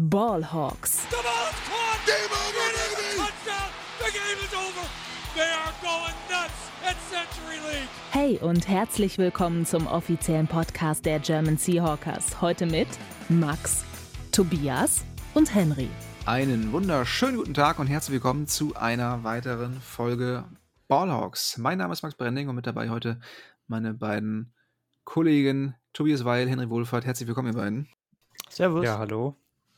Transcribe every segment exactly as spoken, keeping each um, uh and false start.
Ballhawks. The ball is caught. Game over, baby. Touchdown. The game is over. They are going nuts at Century League. Hey und herzlich willkommen zum offiziellen Podcast der German Seahawkers. Heute mit Max, Tobias und Henry. Einen wunderschönen guten Tag und herzlich willkommen zu einer weiteren Folge Ballhawks. Mein Name ist Max Brending und mit dabei heute meine beiden Kollegen Tobias Weil, Henry Wohlfahrt. Herzlich willkommen, ihr beiden. Servus. Ja, hallo.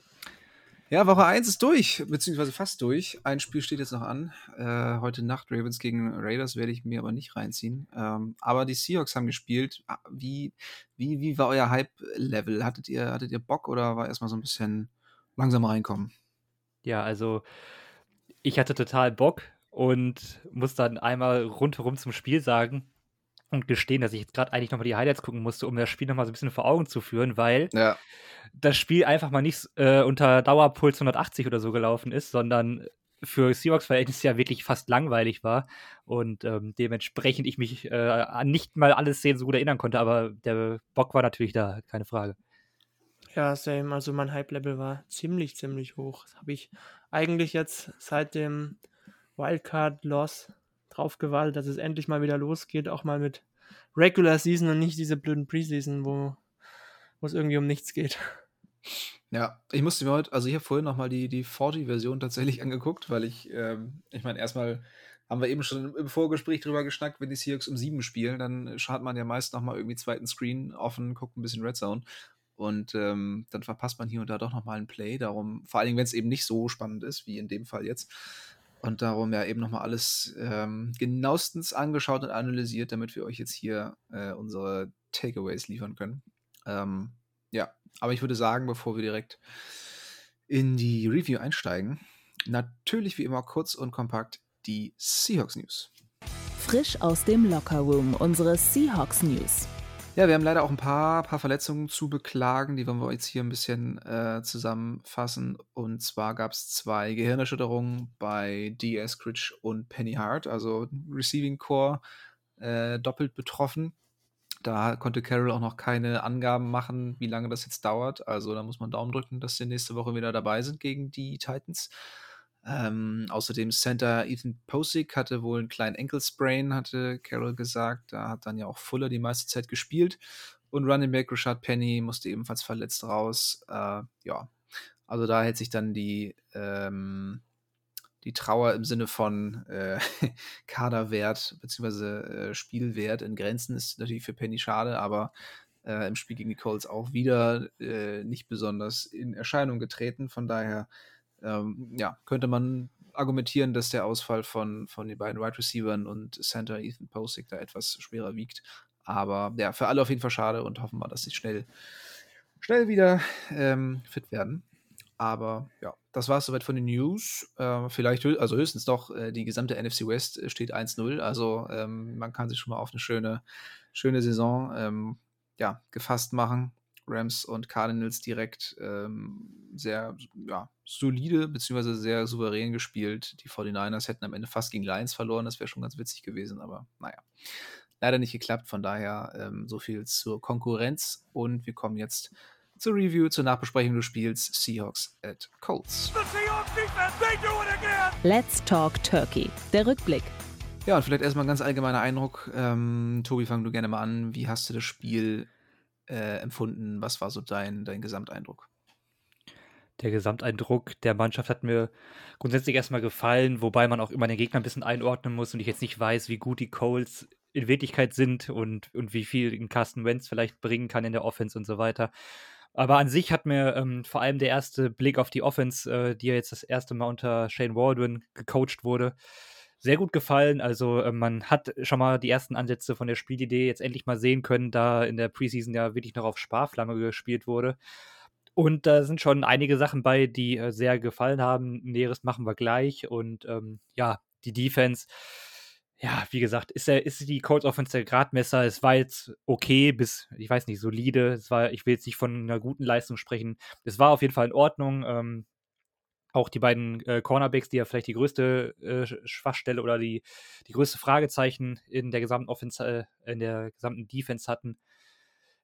Ja, Woche eins ist durch, beziehungsweise fast durch. Ein Spiel steht jetzt noch an. Äh, heute Nacht Ravens gegen Raiders werde ich mir aber nicht reinziehen. Ähm, aber die Seahawks haben gespielt. Wie, wie, wie war euer Hype-Level? Hattet ihr, hattet ihr Bock oder war erstmal so ein bisschen langsam reinkommen? Ja, also ich hatte total Bock und muss dann einmal rundherum zum Spiel sagen und gestehen, dass ich jetzt gerade eigentlich nochmal die Highlights gucken musste, um das Spiel nochmal so ein bisschen vor Augen zu führen, weil Ja. das Spiel einfach mal nicht äh, unter Dauerpuls hundertachtzig oder so gelaufen ist, sondern für Seahawks-Verhältnisse ja wirklich fast langweilig war und ähm, dementsprechend ich mich äh, an nicht mal alle Szenen so gut erinnern konnte, aber der Bock war natürlich da, keine Frage. Ja, same. Also mein Hype-Level war ziemlich, ziemlich hoch. Das habe ich eigentlich jetzt seit dem Wildcard-Loss drauf gewartet, dass es endlich mal wieder losgeht, auch mal mit Regular Season und nicht diese blöden Preseason, wo wo es irgendwie um nichts geht. Ja, ich musste mir heute, also ich habe vorhin nochmal die, die vierzig-Version tatsächlich angeguckt, weil ich, ähm, ich meine, erstmal haben wir eben schon im Vorgespräch drüber geschnackt, wenn die Seahawks um sieben spielen, dann hat man ja meist nochmal irgendwie zweiten Screen offen, guckt ein bisschen Red Zone und ähm, dann verpasst man hier und da doch nochmal einen Play, darum, vor allen Dingen, wenn es eben nicht so spannend ist, wie in dem Fall jetzt. Und darum ja eben nochmal alles ähm, genauestens angeschaut und analysiert, damit wir euch jetzt hier äh, unsere Takeaways liefern können. Ähm, ja, aber ich würde sagen, bevor wir direkt in die Review einsteigen, natürlich wie immer kurz und kompakt die Seahawks News. Frisch aus dem Lockerroom, unsere Seahawks News. Ja, wir haben leider auch ein paar, paar Verletzungen zu beklagen, die wollen wir jetzt hier ein bisschen äh, zusammenfassen. Und zwar gab es zwei Gehirnerschütterungen bei D. Eskridge und Penny Hart, also Receiving Core äh, doppelt betroffen. Da konnte Carroll auch noch keine Angaben machen, wie lange das jetzt dauert. Also da muss man Daumen drücken, dass sie nächste Woche wieder dabei sind gegen die Titans. Ähm, außerdem Center Ethan Posick hatte wohl einen kleinen Ankle-Sprain, hatte Carroll gesagt. Da hat dann ja auch Fuller die meiste Zeit gespielt. Und Running Back Rashad Penny musste ebenfalls verletzt raus. Äh, ja, also da hält sich dann die ähm, die Trauer im Sinne von äh, Kaderwert bzw. Äh, Spielwert in Grenzen. Ist natürlich für Penny schade, aber äh, im Spiel gegen die Colts auch wieder äh, nicht besonders in Erscheinung getreten. Von daher ähm, ja, könnte man argumentieren, dass der Ausfall von, von den beiden Wide Receivern und Center Ethan Posick da etwas schwerer wiegt. Aber ja, für alle auf jeden Fall schade und hoffen wir, dass sie schnell, schnell wieder ähm, fit werden. Aber ja, das war es soweit von den News. Äh, vielleicht, hö- also höchstens doch, äh, die gesamte N F C West steht eins null. Also ähm, man kann sich schon mal auf eine schöne, schöne Saison ähm, ja, gefasst machen. Rams und Cardinals direkt ähm, sehr ja, solide bzw. sehr souverän gespielt. Die forty-niners hätten am Ende fast gegen Lions verloren. Das wäre schon ganz witzig gewesen, aber naja. Leider nicht geklappt. Von daher ähm, so viel zur Konkurrenz. Und wir kommen jetzt zur Review, zur Nachbesprechung des Spiels Seahawks at Colts. The Seahawks defense, they do it again. Let's talk Turkey. Der Rückblick. Ja, und vielleicht erstmal ein ganz allgemeiner Eindruck. Ähm, Tobi, fang du gerne mal an. Wie hast du das Spiel äh, empfunden? Was war so dein, dein Gesamteindruck? Der Gesamteindruck der Mannschaft hat mir grundsätzlich erstmal gefallen, wobei man auch immer den Gegner ein bisschen einordnen muss und ich jetzt nicht weiß, wie gut die Colts in Wirklichkeit sind und, und wie viel ein Carson Wentz vielleicht bringen kann in der Offense und so weiter. Aber an sich hat mir ähm, vor allem der erste Blick auf die Offense, äh, die ja jetzt das erste Mal unter Shane Waldron gecoacht wurde, sehr gut gefallen. Also äh, man hat schon mal die ersten Ansätze von der Spielidee jetzt endlich mal sehen können, da in der Preseason ja wirklich noch auf Sparflamme gespielt wurde. Und da sind schon einige Sachen bei, die äh, sehr gefallen haben. Näheres machen wir gleich. Und ähm, ja, die Defense, ja, wie gesagt, ist, der, ist die Colts Offense der Gradmesser. Es war jetzt okay bis, ich weiß nicht, solide. Es war, ich will jetzt nicht von einer guten Leistung sprechen. Es war auf jeden Fall in Ordnung. Ähm, auch die beiden äh, Cornerbacks, die ja vielleicht die größte äh, Schwachstelle oder die, die größte Fragezeichen in der gesamten Offense, äh, in der gesamten Defense hatten,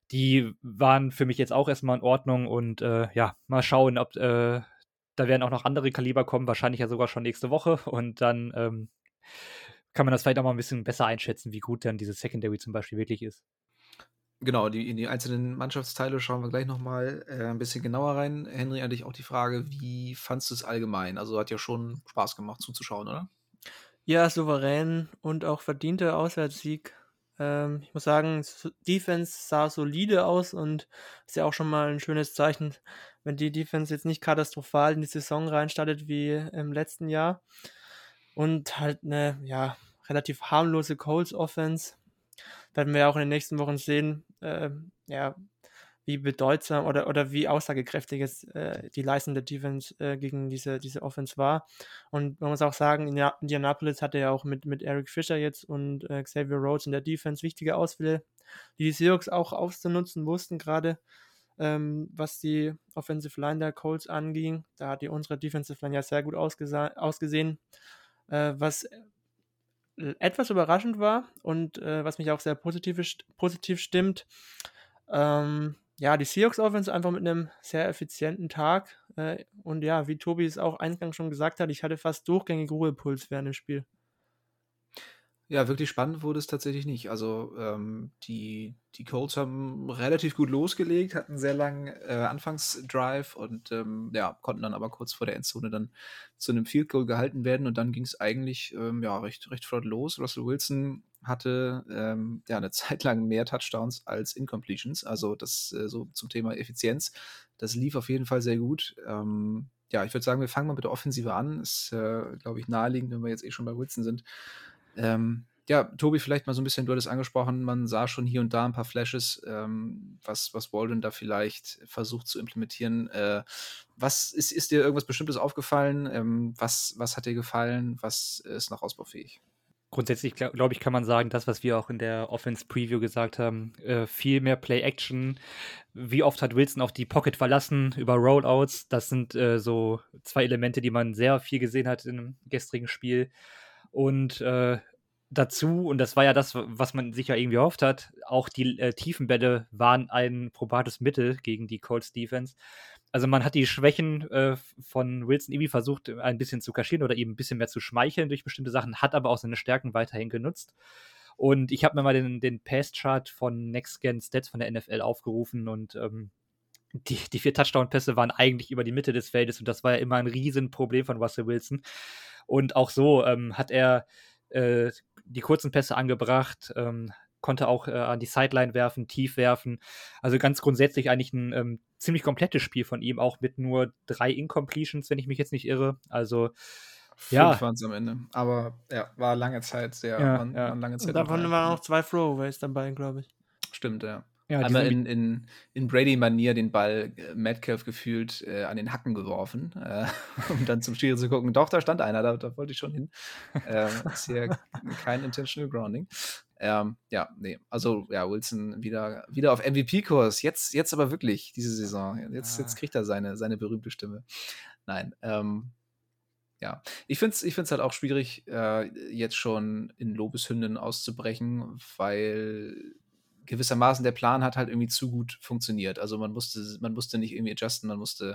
die waren für mich jetzt auch erstmal in Ordnung und äh, ja, mal schauen, ob äh, da werden auch noch andere Kaliber kommen, wahrscheinlich ja sogar schon nächste Woche und dann ähm, kann man das vielleicht auch mal ein bisschen besser einschätzen, wie gut dann diese Secondary zum Beispiel wirklich ist. Genau, die in die einzelnen Mannschaftsteile schauen wir gleich noch mal, äh, 'n bisschen genauer rein. Henry, an dich auch die Frage: Wie fandst du es allgemein? Also, hat ja schon Spaß gemacht zuzuschauen, oder? Ja, souverän und auch verdienter Auswärtssieg. Ähm, ich muss sagen, s Defense sah solide aus und ist ja auch schon mal ein schönes Zeichen, wenn die Defense jetzt nicht katastrophal in die Saison reinstartet wie im letzten Jahr. Und halt eine ja, relativ harmlose Colts-Offense. Werden wir ja auch in den nächsten Wochen sehen, ähm, ja, wie bedeutsam oder, oder wie aussagekräftig jetzt äh, die Leistung der Defense äh, gegen diese, diese Offense war. Und man muss auch sagen, India- Indianapolis hatte ja auch mit, mit Eric Fisher jetzt und äh, Xavier Rhodes in der Defense wichtige Ausfälle, die die Seahawks auch auszunutzen wussten, gerade ähm, was die Offensive Line der Colts anging. Da hat die unsere Defensive Line ja sehr gut ausgesa- ausgesehen. Äh, was etwas überraschend war und äh, was mich auch sehr positiv, st- positiv stimmt. Ähm, ja, die Seahawks Offense einfach mit einem sehr effizienten Tag. Äh, und ja, wie Tobi es auch eingangs schon gesagt hat, ich hatte fast durchgängig Ruhepuls während dem Spiel. Ja, wirklich spannend wurde es tatsächlich nicht. Also, ähm, die die Colts haben relativ gut losgelegt, hatten 'n sehr langen, äh, Anfangsdrive und, ähm, ja, konnten dann aber kurz vor der Endzone dann zu 'nem Field Goal gehalten werden und dann ging's eigentlich, ähm, ja, recht recht flott los. Russell Wilson hatte, ähm, ja, 'ne Zeit lang mehr Touchdowns als Incompletions. Also, das, äh, so zum Thema Effizienz. Das lief auf jeden Fall sehr gut. Ähm, ja, ich würde sagen, wir fangen mal mit der Offensive an. Ist, äh, glaube ich, naheliegend, wenn wir jetzt eh schon bei Wilson sind. Ähm, ja, Tobi, vielleicht mal so ein bisschen, du hattest angesprochen, man sah schon hier und da ein paar Flashes, ähm, was was Walden da vielleicht versucht zu implementieren. Äh, was ist ist dir irgendwas Bestimmtes aufgefallen? Ähm, was was hat dir gefallen? Was ist noch ausbaufähig? Grundsätzlich, glaube glaub ich, kann man sagen, das, was wir auch in der Offense-Preview gesagt haben, äh, viel mehr Play-Action. Wie oft hat Wilson auch die Pocket verlassen über Rollouts? Das sind äh, so zwei Elemente, die man sehr viel gesehen hat im gestrigen Spiel. Und äh, dazu, und das war ja das, was man sich ja irgendwie erhofft hat, auch die äh, tiefen Bälle waren ein probates Mittel gegen die Colts Defense. Also man hat die Schwächen äh, von Wilson irgendwie versucht, ein bisschen zu kaschieren oder ihm ein bisschen mehr zu schmeicheln durch bestimmte Sachen, hat aber auch seine Stärken weiterhin genutzt. Und ich habe mir mal den, den Pass-Chart von Next Gen Stats von der N F L aufgerufen und ähm, die, die vier Touchdown-Pässe waren eigentlich über die Mitte des Feldes und das war ja immer ein Riesenproblem von Russell Wilson. Und auch so ähm, hat er äh, die kurzen Pässe angebracht, ähm, konnte auch äh, an die Sideline werfen, tief werfen. Also ganz grundsätzlich eigentlich ein ähm, ziemlich komplettes Spiel von ihm, auch mit nur drei Incompletions, wenn ich mich jetzt nicht irre. Also ja. Fünf waren's am Ende. Aber ja, war lange Zeit sehr Ja, waren ja. waren lange Zeit Und nur davon drei. waren auch zwei Throwaways dabei, glaube ich. Stimmt, ja. Ja, die Einmal sind in in in Brady-Manier den Ball, äh, Metcalf gefühlt, äh, an den Hacken geworfen, äh, um dann zum Schiri zu gucken. Doch, da stand einer, da da wollte ich schon hin. Ähm, ist hier kein intentional grounding. Ähm, ja, ne, also, ja, Wilson wieder wieder auf M V P-Kurs. Jetzt jetzt aber wirklich diese Saison. Jetzt jetzt Ah. kriegt er seine seine berühmte Stimme. Nein, ähm, ja. Ich finde es ich finde es halt auch schwierig, äh, jetzt schon in Lobeshymnen auszubrechen, weil gewissermaßen der Plan hat halt irgendwie zu gut funktioniert. Also, man musste man musste nicht irgendwie adjusten, man musste,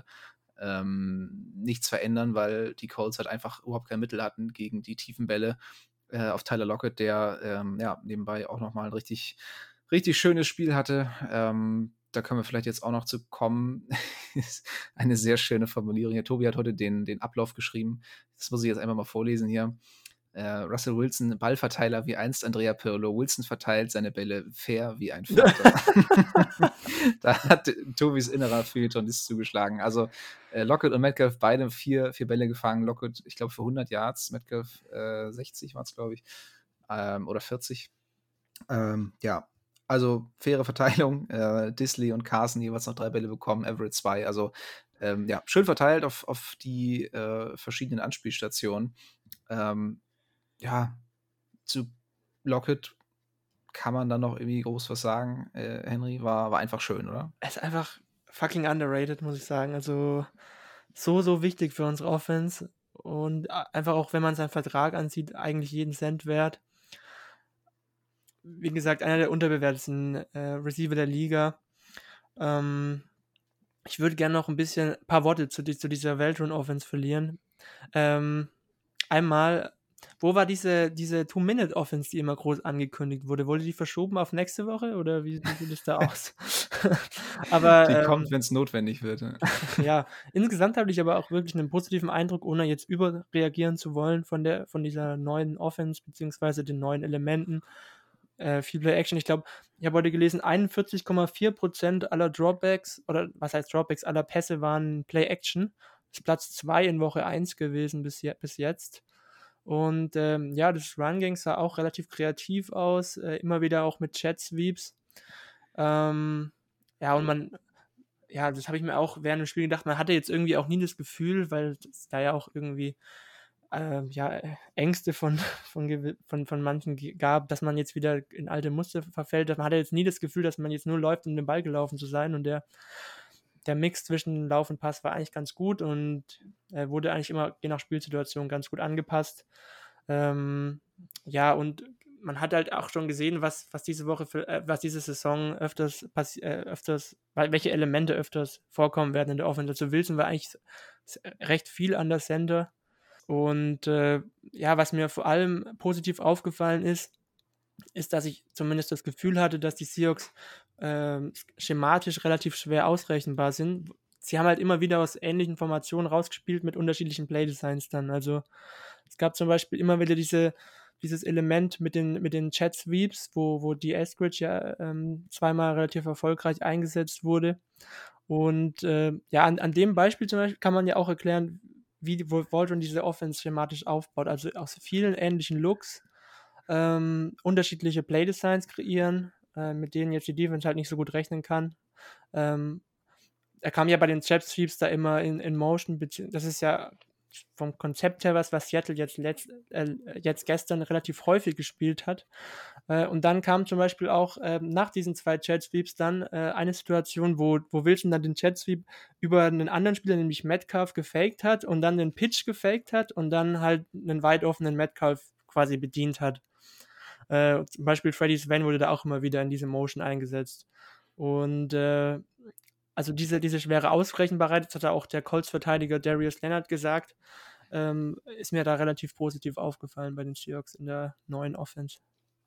ähm, nichts verändern, weil die Colts halt einfach überhaupt kein Mittel hatten gegen die tiefen Bälle, äh, auf Tyler Lockett, der, ähm, ja, nebenbei auch noch mal 'n richtig richtig schönes Spiel hatte. Ähm, da können wir vielleicht jetzt auch noch zu kommen. Ist eine sehr schöne Formulierung hier. Tobi hat heute den den Ablauf geschrieben. Das muss ich jetzt einfach mal vorlesen hier. Äh, Russell Wilson, Ballverteiler wie einst Andrea Pirlo. Wilson verteilt seine Bälle fair wie ein Vater. Da hat Tobis innerer Feuilletonist zugeschlagen. Also äh, Lockett und Metcalf beide vier, vier Bälle gefangen. Lockett, ich glaube, für hundert Yards. Metcalf äh, sechzig war es, glaube ich. Ähm, oder vierzig. Ähm, ja, also faire Verteilung. Äh, Disley und Carson jeweils noch drei Bälle bekommen. Everett zwei. Also ähm, ja, schön verteilt auf, auf die äh, verschiedenen Anspielstationen. Ähm, ja, zu Lockett kann man dann noch irgendwie groß was sagen. Äh, Henry war, war einfach schön, oder? Er ist einfach fucking underrated, muss ich sagen. Also so, so wichtig für unsere Offense. Und a- einfach auch, wenn man seinen Vertrag ansieht, eigentlich jeden Cent wert. Wie gesagt, einer der unterbewertesten äh, Receiver der Liga. Ähm, ich würde gerne noch ein bisschen ein paar Worte zu, die, zu dieser Weltrun-Offense verlieren. Ähm, einmal, wo war diese, diese Two-Minute-Offense, die immer groß angekündigt wurde? Wurde die verschoben auf nächste Woche oder wie, wie sieht es da aus? aber Die ähm, kommt, wenn es notwendig wird. Ja. ja, insgesamt habe ich aber auch wirklich einen positiven Eindruck, ohne jetzt überreagieren zu wollen von der von dieser neuen Offense beziehungsweise den neuen Elementen. Äh, viel Play-Action. Ich glaube, ich habe heute gelesen, einundvierzig Komma vier Prozent aller Dropbacks oder was heißt Dropbacks, aller Pässe waren Play-Action. Das ist Platz zwei in Woche eins gewesen bis, je, bis jetzt. Und ähm, ja, das Run-Gang sah auch relativ kreativ aus, äh, immer wieder auch mit Jet-Sweeps. Ähm, ja, und man ja, das habe ich mir auch während dem Spiel gedacht, man hatte jetzt irgendwie auch nie das Gefühl, weil es da ja auch irgendwie ähm, ja, Ängste von, von, gewi- von, von manchen ge- gab, dass man jetzt wieder in alte Muster verfällt. Man hatte jetzt nie das Gefühl, dass man jetzt nur läuft, um den Ball gelaufen zu sein. Und der, der Mix zwischen Lauf und Pass war eigentlich ganz gut und äh, wurde eigentlich immer je nach Spielsituation ganz gut angepasst. Ähm, ja, und man hat halt auch schon gesehen, was, was diese Woche, für, äh, was diese Saison öfters, passi- äh, öfters, welche Elemente öfters vorkommen werden in der Offense. Also Wilson war eigentlich s- recht viel an der Center. Und äh, ja, was mir vor allem positiv aufgefallen ist, ist, dass ich zumindest das Gefühl hatte, dass die Seahawks äh, schematisch relativ schwer ausrechenbar sind. Sie haben halt immer wieder aus ähnlichen Formationen rausgespielt mit unterschiedlichen Playdesigns dann. Also es gab zum Beispiel immer wieder diese, dieses Element mit den, mit den Jet Sweeps, wo, wo die Eskridge ja ähm, zweimal relativ erfolgreich eingesetzt wurde. Und äh, ja, an, an dem Beispiel zum Beispiel kann man ja auch erklären, wie die Voltron diese Offense schematisch aufbaut. Also aus vielen ähnlichen Looks ähm, unterschiedliche Playdesigns kreieren, äh, mit denen jetzt die Defense halt nicht so gut rechnen kann. Ähm, er kam ja bei den Jet Sweeps da immer in, in Motion, das ist ja vom Konzept her was, was Seattle jetzt, letzt, äh, jetzt gestern relativ häufig gespielt hat. Äh, und dann kam zum Beispiel auch äh, nach diesen zwei Jet Sweeps dann äh, eine Situation, wo, wo Wilson dann den Jet Sweep über einen anderen Spieler, nämlich Metcalf, gefaked hat und dann den Pitch gefaked hat und dann halt einen weit offenen Metcalf quasi bedient hat. Äh, zum Beispiel Freddy Sven wurde da auch immer wieder in diese Motion eingesetzt. Und äh, also diese, diese schwere Ausrechenbarkeit, das hat auch der Colts-Verteidiger Darius Leonard gesagt, ähm, ist mir da relativ positiv aufgefallen bei den Seahawks in der neuen Offense.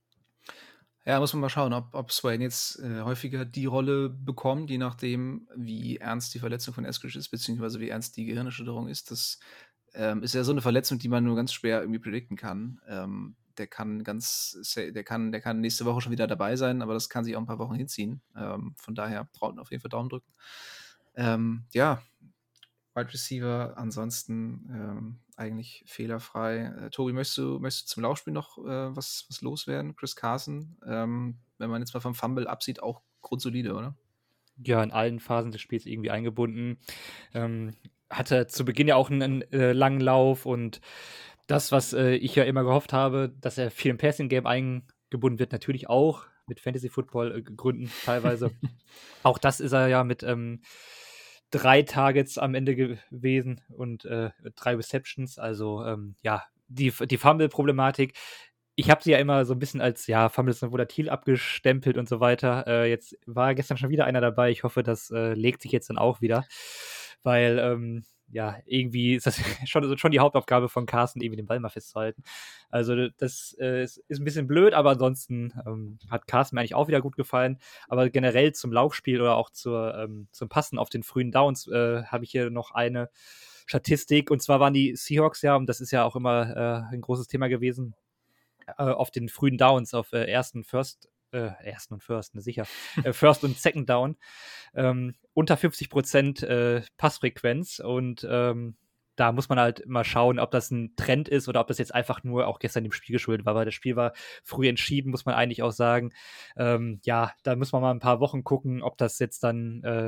Ja, muss man mal schauen, ob, ob Swain jetzt äh, häufiger die Rolle bekommt, je nachdem, wie ernst die Verletzung von Eskridge ist, beziehungsweise wie ernst die Gehirnerschütterung ist. Das ähm, ist ja so eine Verletzung, die man nur ganz schwer irgendwie predikten kann. Ähm, der kann ganz, der kann, der kann nächste Woche schon wieder dabei sein, aber das kann sich auch ein paar Wochen hinziehen. Ähm, von daher auf jeden Fall Daumen drücken. Ähm, ja, Wide Receiver, ansonsten ähm, eigentlich fehlerfrei. Äh, Tobi, möchtest du, möchtest du zum Laufspiel noch äh, was, was loswerden? Chris Carson, ähm, wenn man jetzt mal vom Fumble absieht, auch grundsolide, oder? Ja, in allen Phasen des Spiels irgendwie eingebunden. Ähm, hatte zu Beginn ja auch einen, einen äh, langen Lauf und das, was äh, ich ja immer gehofft habe, dass er viel im Passing-Game eingebunden wird, natürlich auch mit Fantasy-Football-Gründen teilweise. Auch das ist er ja mit ähm, drei Targets am Ende gewesen und äh, drei Receptions. Also ähm, ja, die, die Fumble-Problematik. Ich habe sie ja immer so ein bisschen als, ja, Fumble ist volatil abgestempelt und so weiter. Äh, jetzt war gestern schon wieder einer dabei. Ich hoffe, das äh, legt sich jetzt dann auch wieder. Weil, ähm, ja, irgendwie ist das schon, schon die Hauptaufgabe von Carsten, irgendwie den Ball mal festzuhalten. Also das äh, ist, ist ein bisschen blöd, aber ansonsten ähm, hat Carsten mir eigentlich auch wieder gut gefallen. Aber generell zum Laufspiel oder auch zur, ähm, zum Passen auf den frühen Downs äh, habe ich hier noch eine Statistik. Und zwar waren die Seahawks ja, und das ist ja auch immer äh, ein großes Thema gewesen, äh, auf den frühen Downs, auf äh, ersten, First, äh, ersten und First, ne, sicher, äh, First und Second Down, ähm, unter fünfzig Prozent äh, Passfrequenz und ähm, da muss man halt mal schauen, ob das ein Trend ist oder ob das jetzt einfach nur auch gestern dem Spiel geschuldet war, weil das Spiel war früh entschieden, muss man eigentlich auch sagen. Ähm, ja, da muss man mal ein paar Wochen gucken, ob das jetzt dann äh,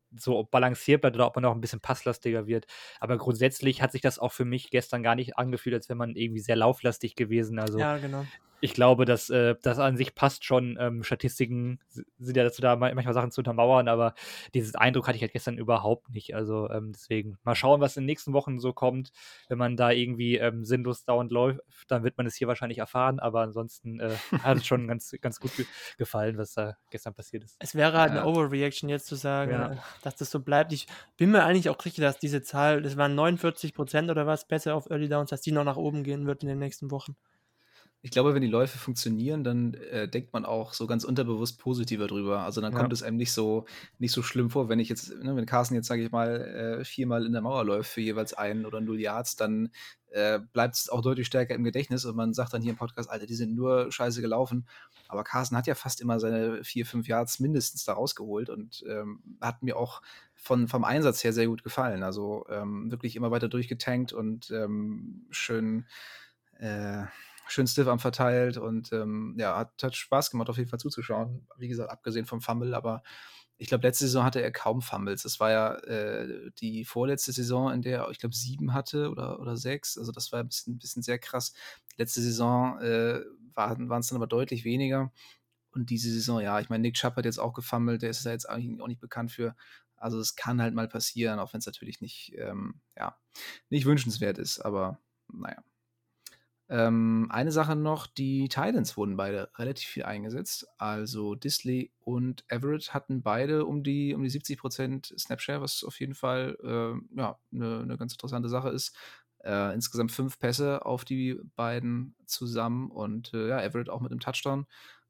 so balanciert bleibt oder ob man noch ein bisschen passlastiger wird. Aber grundsätzlich hat sich das auch für mich gestern gar nicht angefühlt, als wäre man irgendwie sehr lauflastig gewesen. Also Ja, genau. ich glaube, dass äh, das an sich passt schon. Ähm, Statistiken s- sind ja dazu da, ma- manchmal Sachen zu untermauern, aber diesen Eindruck hatte ich halt gestern überhaupt nicht. Also ähm, deswegen mal schauen, was in den nächsten Wochen so kommt. Wenn man da irgendwie ähm, sinnlos dauernd läuft, dann wird man es hier wahrscheinlich erfahren. Aber ansonsten äh, hat es schon ganz, ganz gut ge gefallen, was da gestern passiert ist. Es wäre halt eine Ja. Overreaction jetzt zu sagen, Ja. äh, dass das so bleibt. Ich bin mir eigentlich auch sicher, dass diese Zahl, das waren neunundvierzig Prozent oder was, besser auf Early Downs, dass die noch nach oben gehen wird in den nächsten Wochen. Ich glaube, wenn die Läufe funktionieren, dann äh, denkt man auch so ganz unterbewusst positiver drüber. Also dann Ja. kommt es einem nicht so, nicht so schlimm vor, wenn ich jetzt, ne, wenn Carsten jetzt, sage ich mal, äh, viermal in der Mauer läuft für jeweils einen oder null Yards, dann äh, bleibt es auch deutlich stärker im Gedächtnis und man sagt dann hier im Podcast, Alter, die sind nur scheiße gelaufen. Aber Carsten hat ja fast immer seine vier, fünf Yards mindestens da rausgeholt und ähm, hat mir auch von, vom Einsatz her sehr gut gefallen. Also ähm, wirklich immer weiter durchgetankt und ähm, schön äh, schön Stiff-Arm verteilt und ähm, ja, hat, hat Spaß gemacht, auf jeden Fall zuzuschauen. Wie gesagt, abgesehen vom Fumble, aber ich glaube, letzte Saison hatte er kaum Fumbles. Das war ja äh, die vorletzte Saison, in der er, ich glaube, sieben hatte oder, oder sechs. Also das war ein bisschen, bisschen sehr krass. Letzte Saison äh, waren es dann aber deutlich weniger. Und diese Saison, ja, ich meine, Nick Chubb hat jetzt auch gefummelt, der ist da jetzt eigentlich auch nicht bekannt für. Also es kann halt mal passieren, auch wenn es natürlich nicht, ähm, ja, nicht wünschenswert ist, aber naja. Ähm, eine Sache noch, die Titans wurden beide relativ viel eingesetzt. Also Disley und Everett hatten beide um die, um die siebzig Prozent Snapshare, was auf jeden Fall äh, ja, eine ne ganz interessante Sache ist. Äh, insgesamt fünf Pässe auf die beiden zusammen und äh, ja, Everett auch mit einem Touchdown.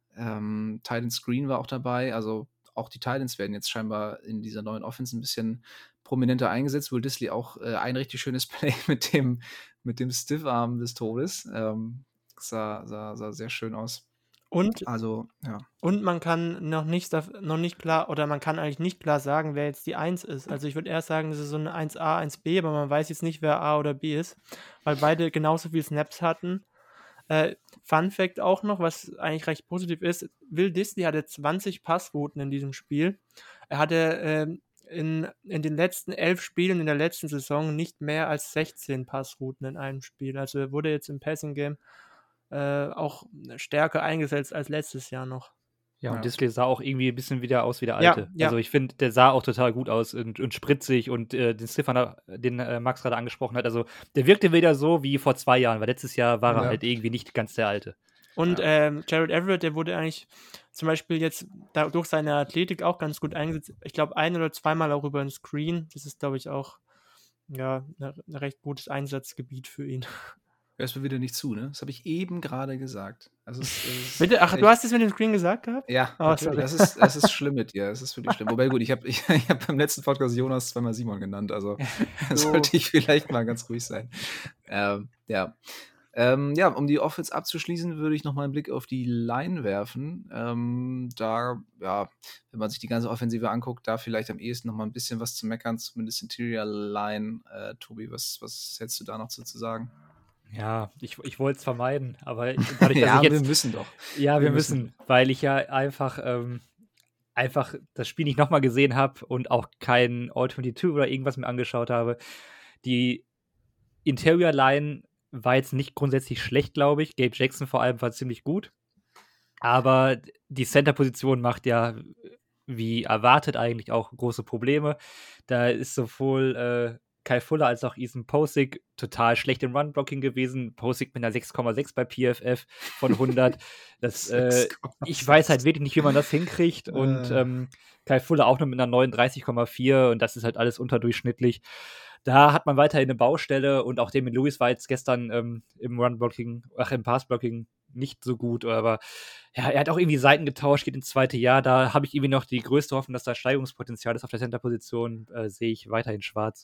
Ähm, Titans Green war auch dabei, also auch die Titans werden jetzt scheinbar in dieser neuen Offense ein bisschen prominenter eingesetzt. Will Disley auch äh, ein richtig schönes Play mit dem, mit dem Stiffarm des Todes. Ähm, sah, sah, sah sehr schön aus. Und, Also, ja. und man kann noch nicht, daf- noch nicht klar, oder man kann eigentlich nicht klar sagen, wer jetzt die eins ist. Also ich würde erst sagen, das ist so eine eins A, eins B, aber man weiß jetzt nicht, wer A oder B ist, weil beide genauso viel Snaps hatten. Äh, Fun Fact auch noch, was eigentlich recht positiv ist, Will Disley hatte zwanzig Passrouten in diesem Spiel. Er hatte ähm, in, in den letzten elf Spielen in der letzten Saison nicht mehr als sechzehn Passrouten in einem Spiel. Also er wurde jetzt im Passing Game äh, auch stärker eingesetzt als letztes Jahr noch. Ja, und Ja. Disley sah auch irgendwie ein bisschen wieder aus wie der Ja, Alte. ja. Also ich finde, der sah auch total gut aus und, und spritzig und äh, den Stiffern, den äh, Max gerade angesprochen hat, also der wirkte wieder so wie vor zwei Jahren, weil letztes Jahr war er Ja. halt irgendwie nicht ganz der Alte. Und Ja. ähm, Jared Everett, der wurde eigentlich zum Beispiel jetzt da, durch seine Athletik auch ganz gut eingesetzt. Ich glaube, ein oder zweimal auch über den Screen. Das ist, glaube ich, auch ja, ein recht gutes Einsatzgebiet für ihn. Hörst mir wieder nicht zu, ne? Das habe ich eben gerade gesagt. Also es, es ist Bitte, ach, echt- du hast es mit dem Screen gesagt gehabt? Ja, Oh, natürlich. sorry. Das ist, das ist schlimm mit dir. Das ist wirklich schlimm. Wobei gut, ich habe ich, ich hab beim letzten Podcast Jonas zweimal Simon genannt, also So. sollte ich vielleicht mal ganz ruhig sein. Ähm, ja. Ähm, ja, um die Offense abzuschließen, würde ich noch mal einen Blick auf die Line werfen. Ähm, da, ja, wenn man sich die ganze Offensive anguckt, da vielleicht am ehesten noch mal ein bisschen was zu meckern, zumindest Interior Line. Äh, Tobi, was, was hättest du da noch zu, zu sagen? Ja, ich, ich wollte es vermeiden, aber ich- dadurch, dass ja, ich jetzt wir müssen doch. Ja, wir, Wir müssen, müssen. weil ich ja einfach, ähm, einfach das Spiel nicht nochmal gesehen habe und auch kein All zweiundzwanzig oder irgendwas mir angeschaut habe. Die Interior Line war jetzt nicht grundsätzlich schlecht, glaube ich. Gabe Jackson vor allem war ziemlich gut. Aber die Center-Position macht ja, wie erwartet, eigentlich auch große Probleme. Da ist sowohl äh, Kyle Fuller als auch Ethan Posick total schlecht im Run-Blocking gewesen. Posick mit einer sechs Komma sechs bei P F F von hundert. Das, äh, sechs Komma sechs. ich weiß halt wirklich nicht, wie man das hinkriegt. Und Äh. ähm, Kyle Fuller auch nur mit einer neununddreißig Komma vier und das ist halt alles unterdurchschnittlich. Da hat man weiterhin eine Baustelle und auch Damien Lewis war jetzt gestern ähm, im Run-Blocking, ach, im Pass-Blocking nicht so gut, aber ja, er hat auch irgendwie Seiten getauscht, geht ins zweite Jahr. Da habe ich irgendwie noch die größte Hoffnung, dass da Steigerungspotenzial ist auf der Center-Position, äh, sehe ich weiterhin schwarz.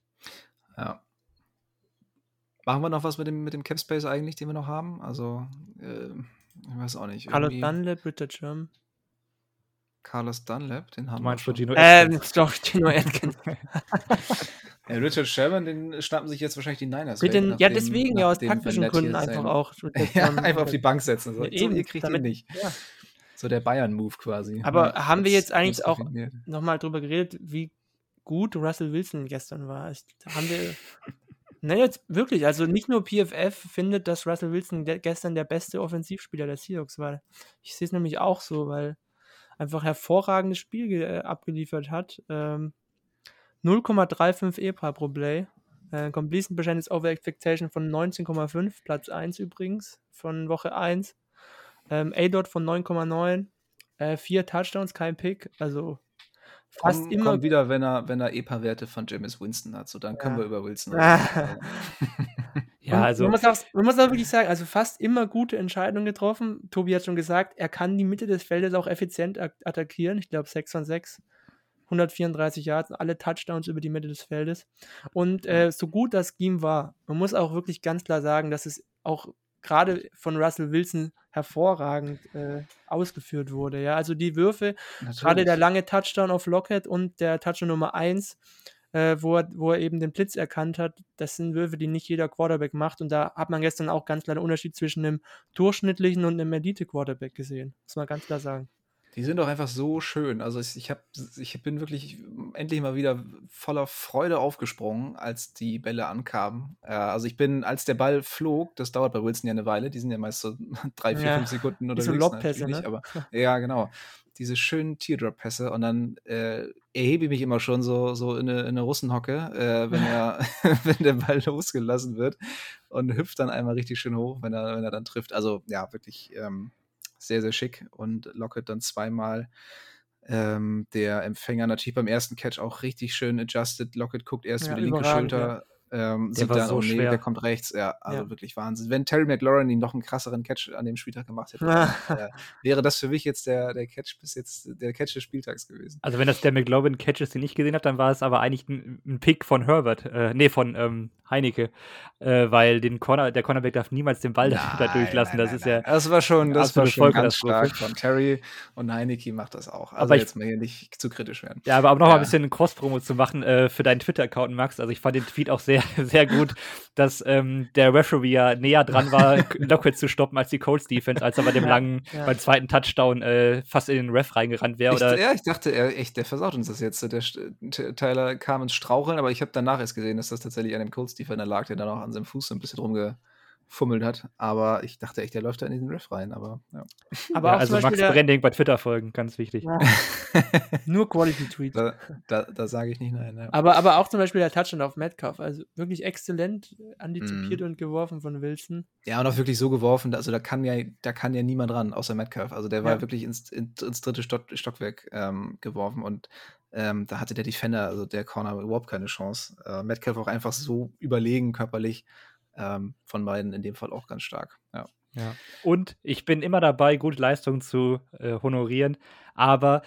Ja. Machen wir noch was mit dem, mit dem Cap Space eigentlich, den wir noch haben? Also, äh, ich weiß auch nicht. Carlos irgendwie- Dunlap, Richard Sherman. Carlos Dunlap, den haben Du wir meinst schon. Gino Ähm, Atkins? doch, Gino Atkins. Ja, Richard Sherman, den schnappen sich jetzt wahrscheinlich die Niners. Mit weg, den, ja, nachdem- deswegen, ja, aus nachdem taktischen Vanette Gründen hier einfach sein- auch. Richard Ja, Sherman. einfach auf die Bank setzen. So, Ja, so eben, ihr kriegt damit- ihn nicht. Ja. So der Bayern-Move quasi. Aber Ja, haben wir kurz- jetzt eigentlich kurz auch definiert. nochmal drüber geredet, wie gut Russell Wilson gestern war. Ich, da haben wir, ne, jetzt wirklich, also nicht nur P F F findet, dass Russell Wilson de- gestern der beste Offensivspieler der Seahawks war. Ich sehe es nämlich auch so, weil einfach hervorragendes Spiel ge- äh, abgeliefert hat. Ähm, null Komma fünfunddreißig E P A pro Play. Äh, Completion Percentage Over Expectation von neunzehn Komma fünf, Platz eins übrigens von Woche eins. Ähm, A-Dot von neun Komma neun. Äh, vier Touchdowns, kein Pick. Also fast Komm, immer. komm wieder, wenn er, wenn er E P A-Werte von Jameis Winston hat. So, dann können Ja. wir über Wilson reden. Also. Ja, Und also man muss, auch, man muss auch wirklich sagen, also fast immer gute Entscheidungen getroffen. Tobi hat schon gesagt, er kann die Mitte des Feldes auch effizient ak- attackieren. Ich glaube sechs von sechs, hundertvierunddreißig Yards, alle Touchdowns über die Mitte des Feldes. Und äh, so gut das Scheme war, man muss auch wirklich ganz klar sagen, dass es auch gerade von Russell Wilson hervorragend äh, ausgeführt wurde. Ja? Also die Würfe, gerade der Natürlich. lange Touchdown auf Lockett und der Touchdown Nummer eins, äh, wo, er, wo er eben den Blitz erkannt hat, das sind Würfe, die nicht jeder Quarterback macht. Und da hat man gestern auch ganz klar den Unterschied zwischen einem durchschnittlichen und einem Elite-Quarterback gesehen. Muss man ganz klar sagen. Die sind doch einfach so schön. Also ich, ich, hab, ich bin wirklich endlich mal wieder voller Freude aufgesprungen, als die Bälle ankamen. Äh, also ich bin, als der Ball flog, das dauert bei Wilson ja eine Weile, die sind ja meist so drei, vier, Ja, fünf Sekunden wie so unterwegs. Lobpässe, natürlich, ne? aber ja, genau. Diese schönen Teardrop-Pässe und dann äh, erhebe ich mich immer schon so, so in, eine, in eine Russenhocke, äh, wenn, er, wenn der Ball losgelassen wird und hüpft dann einmal richtig schön hoch, wenn er, wenn er dann trifft. Also ja, wirklich ähm, sehr, sehr schick und Lockett dann zweimal. Ähm, der Empfänger natürlich beim ersten Catch auch richtig schön adjusted. Lockett guckt erst Ja, über die linke überragend, Schulter, ähm, Der sieht war dann, so oh nee, schwer. der kommt rechts. Ja, also Ja. wirklich Wahnsinn. Wenn Terry McLaurin ihn noch einen krasseren Catch an dem Spieltag gemacht hätte, dann äh, wäre das für mich jetzt der, der Catch bis jetzt, der Catch des Spieltags gewesen. Also wenn das der McLovin-Catch ist, den ich gesehen habe, dann war es aber eigentlich ein, ein Pick von Herbert, äh, nee, von ähm, Heineke, äh, weil den Corner, der Cornerback darf niemals den Ball da, da durchlassen. Nein, das nein, ist nein. ja Das war schon, eine das war absolute schon ganz Vollkatastrophe. stark von Terry und Heineke macht das auch. Also Aber ich- jetzt mal hier nicht zu kritisch werden. Ja, aber um noch mal Ja. ein bisschen Cross-Promo zu machen äh, für deinen Twitter-Account, Max. Also ich fand den Tweet auch sehr, sehr gut, dass ähm, der Referee ja näher dran war, Lockett zu stoppen als die Colts-Defense, als er bei dem Ja, langen, ja. beim zweiten Touchdown äh, fast in den Ref reingerannt wäre. Ich, Oder ja, ich dachte, er, echt, der versaut uns das jetzt. Der St- T- Tyler kam ins Straucheln, aber ich habe danach erst gesehen, dass das tatsächlich an dem Colts-Defender lag, der dann auch an seinem Fuß so ein bisschen rumgefummelt hat. Aber ich dachte echt, der läuft da in diesen Ref rein. Aber ja. Aber ja, auch also zum Max Beispiel der, Brending bei Twitter folgen, ganz wichtig. ja, nur Quality-Tweets. da da, da sage ich nicht nein. Ja. Aber, aber auch zum Beispiel der Touchdown auf Metcalf. Also wirklich exzellent antizipiert Mhm. und geworfen von Wilson. Ja, und auch wirklich so geworfen, also da kann ja, da kann ja niemand ran, außer Metcalf. Also der war Ja. wirklich ins, in, ins dritte Stock, Stockwerk ähm, geworfen und ähm, da hatte der Defender, also der Corner, überhaupt keine Chance. Äh, Metcalf auch einfach so überlegen körperlich, ähm, von beiden in dem Fall auch ganz stark. Ja. Ja. Und ich bin immer dabei, gute Leistungen zu äh, honorieren, aber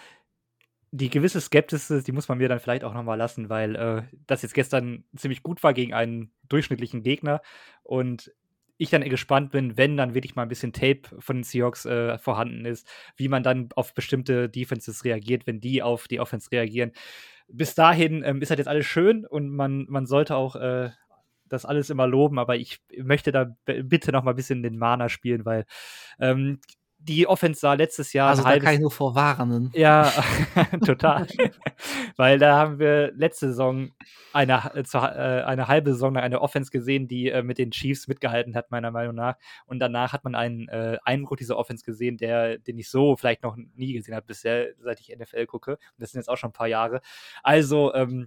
die gewisse Skepsis, die muss man mir dann vielleicht auch nochmal lassen, weil äh, das jetzt gestern ziemlich gut war gegen einen durchschnittlichen Gegner und ich dann gespannt bin, wenn dann wirklich mal ein bisschen Tape von den Seahawks äh, vorhanden ist, wie man dann auf bestimmte Defenses reagiert, wenn die auf die Offense reagieren. Bis dahin ähm, ist das jetzt alles schön und man, man sollte auch äh, das alles immer loben, aber ich möchte da b- bitte noch mal ein bisschen den Mana spielen, weil ähm, die Offense sah letztes Jahr Also ein da halbes kann ich nur vorwarnen. ja, total. Weil da haben wir letzte Saison eine, äh, zu- äh, eine halbe Saison lang eine Offense gesehen, die äh, mit den Chiefs mitgehalten hat, meiner Meinung nach. Und danach hat man einen äh, Einbruch dieser Offense gesehen, der, den ich so vielleicht noch nie gesehen habe bisher, seit ich N F L gucke. Und das sind jetzt auch schon ein paar Jahre. Also, ähm,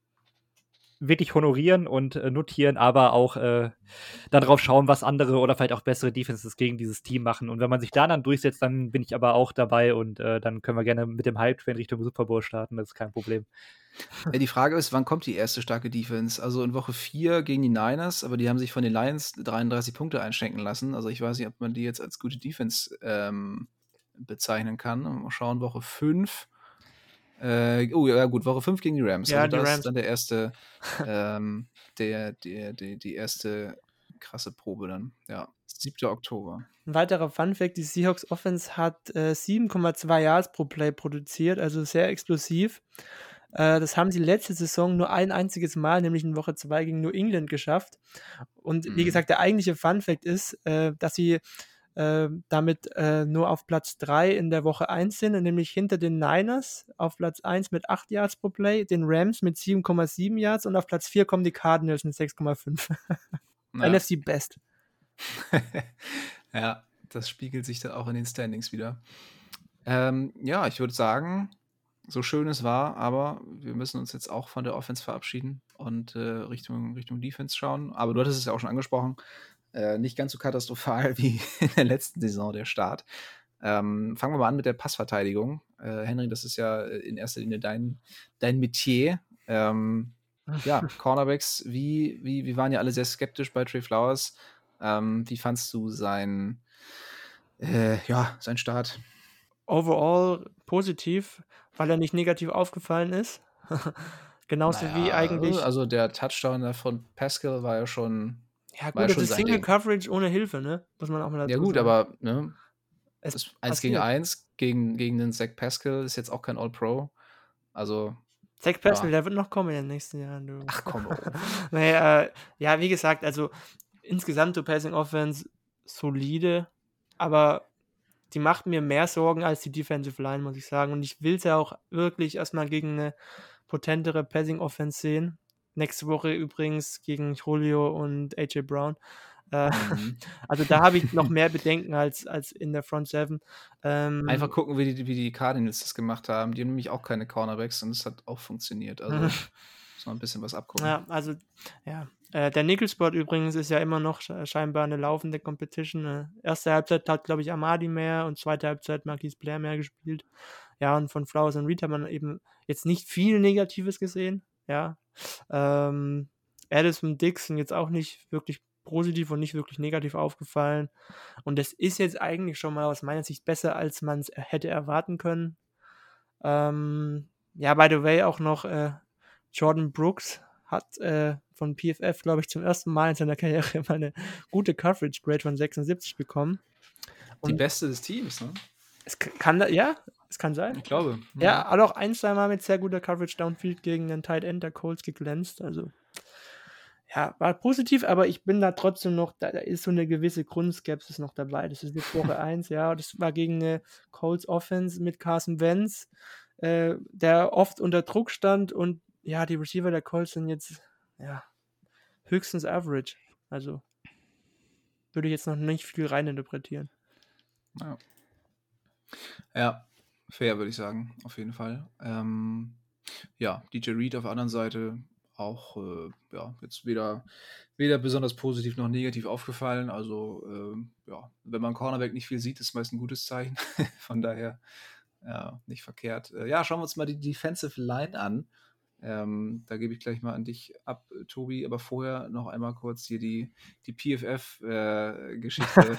wirklich honorieren und äh, notieren, aber auch äh, darauf schauen, was andere oder vielleicht auch bessere Defenses gegen dieses Team machen. Und wenn man sich da dann durchsetzt, dann bin ich aber auch dabei und äh, dann können wir gerne mit dem Hype-Train Richtung Super Bowl starten, das ist kein Problem. Ja, die Frage ist, wann kommt die erste starke Defense? Also in Woche vier gegen die Niners, aber die haben sich von den Lions dreiunddreißig Punkte einschenken lassen. Also ich weiß nicht, ob man die jetzt als gute Defense ähm, bezeichnen kann. Mal schauen, Woche fünf. Äh, oh ja, gut, Woche fünf gegen die Rams. Ja, also die das Rams. ist dann der erste, ähm, der, der, der, die erste krasse Probe dann. Ja, siebter Oktober. Ein weiterer Funfact, die Seahawks Offense hat äh, sieben Komma zwei Yards pro Play produziert, also sehr explosiv. Äh, das haben sie letzte Saison nur ein einziges Mal, nämlich in Woche zwei gegen New England geschafft. Und wie Mhm. gesagt, der eigentliche Funfact ist, äh, dass sie äh, damit äh, nur auf Platz drei in der Woche eins sind, nämlich hinter den Niners auf Platz eins mit acht Yards pro Play, den Rams mit sieben Komma sieben Yards und auf Platz vier kommen die Cardinals mit sechs Komma fünf. Ja. N F C Best. Ja, das spiegelt sich dann auch in den Standings wieder. Ähm, ja, ich würde sagen, so schön es war, aber wir müssen uns jetzt auch von der Offense verabschieden und äh, Richtung, Richtung Defense schauen. Aber du hattest es ja auch schon angesprochen, äh, nicht ganz so katastrophal wie in der letzten Saison der Start. Ähm, fangen wir mal an mit der Passverteidigung. Äh, Henry, das ist ja in erster Linie dein, dein Metier. Ähm, ja, Cornerbacks, wie, wie, wie waren ja alle sehr skeptisch bei Trey Flowers. Ähm, wie fandst du sein, äh, ja, sein Start? Overall positiv, weil er nicht negativ aufgefallen ist. Genauso Naja, wie eigentlich. Also der Touchdown von Pascal war ja schon. Ja, war ja gut, das schon ist sein Single Ding. Coverage ohne Hilfe, ne? Muss man auch mal dazu Ja, gut, sagen. aber ne, Es das eins gegen passiert. eins gegen, gegen den Zach Pascal ist jetzt auch kein All-Pro. Also, Zach Pascal, Ja. der wird noch kommen in den nächsten Jahren, du. ach komm. Oh. Nee, äh, ja, wie gesagt, also insgesamt die Passing Offense solide, aber die macht mir mehr Sorgen als die Defensive Line, muss ich sagen. Und ich will sie auch wirklich erstmal gegen eine potentere Passing Offense sehen. Nächste Woche übrigens gegen Julio und A J Brown. Äh, Mhm. also da habe ich noch mehr Bedenken als, als in der Front Seven. Ähm, Einfach gucken, wie die, wie die Cardinals das gemacht haben. Die haben nämlich auch keine Cornerbacks und es hat auch funktioniert. Also muss man ein bisschen was abgucken. Ja, also, ja. Äh, der Nickelspot übrigens ist ja immer noch sche- scheinbar eine laufende Competition. Äh, erste Halbzeit hat, glaube ich, Amadi mehr und zweite Halbzeit Marquise Blair mehr gespielt. Ja, und von Flowers und Reed hat man eben jetzt nicht viel Negatives gesehen. Ja. Ähm, Addison Dixon jetzt auch nicht wirklich positiv und nicht wirklich negativ aufgefallen. Und das ist jetzt eigentlich schon mal aus meiner Sicht besser, als man es hätte erwarten können. Ähm, ja, by the way, auch noch äh, Jordan Brooks hat äh, von P F F, glaube ich, zum ersten Mal in seiner Karriere mal eine gute Coverage Grade von sechsundsiebzig bekommen. Die Und beste des Teams, ne? es k- kann, da- ja, es kann sein. Ich glaube. Ja, hat auch ein, zwei Mal mit sehr guter Coverage Downfield gegen den Tight End der Colts geglänzt. Also, ja, war positiv, aber ich bin da trotzdem noch, da, da ist so eine gewisse Grundskepsis noch dabei. Das ist jetzt Woche eins, ja, das war gegen eine Colts Offense mit Carson Wentz, äh, der oft unter Druck stand und ja, die Receiver der Colts sind jetzt, ja, höchstens average. Also, würde ich jetzt noch nicht viel reininterpretieren. Ja. Ja, fair würde ich sagen, auf jeden Fall. Ähm, ja, D J Reed auf der anderen Seite auch äh, ja, jetzt weder, weder besonders positiv noch negativ aufgefallen. Also ähm, ja, wenn man Cornerback nicht viel sieht, ist meist ein gutes Zeichen. Von daher ja, nicht verkehrt. Äh, ja, schauen wir uns mal die Defensive Line an. Ähm, da gebe ich gleich mal an dich ab, äh, Tobi, aber vorher noch einmal kurz hier die, die P F F-Geschichte.